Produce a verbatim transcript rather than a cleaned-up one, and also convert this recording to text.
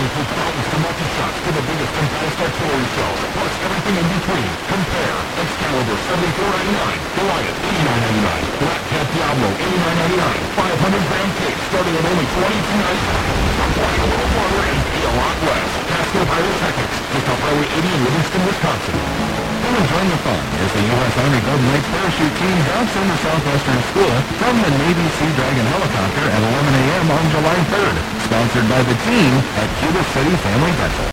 includes fountains to multi-shots to the biggest and best artillery shells, plus everything in between. Compare Excalibur seventy-four ninety-nine, Goliath eighty-nine ninety-nine, Black Cat Diablo eighty-nine ninety-nine, five hundred gram case starting at only twenty-two ninety-nine. Applying a little farther and pay a lot less. Pasco Pyrotechnics, just off Highway eighty in Livingston, Wisconsin. Come and join the fun as the U S Army Golden Knights parachute team drops into Southwestern School from the Navy Sea Dragon helicopter at eleven a m on July third. Sponsored by the team at Cuba City Family Dental.